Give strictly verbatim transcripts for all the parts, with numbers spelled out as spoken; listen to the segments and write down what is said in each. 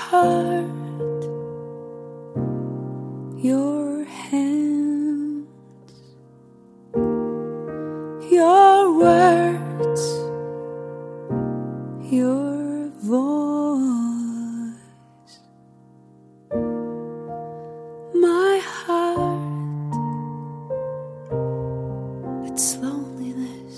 heart, your hands, your words, your voice. My heart, it's loneliness.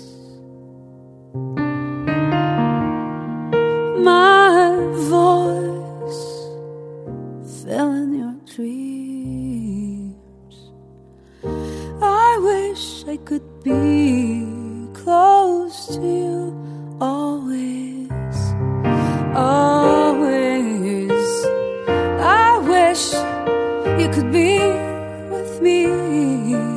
My voice fell in your dreams. I wish I could be close to you always, always. I wish you could be with me.